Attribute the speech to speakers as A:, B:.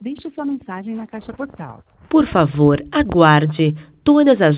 A: Deixe sua mensagem na caixa postal.
B: Por favor, aguarde. Todas as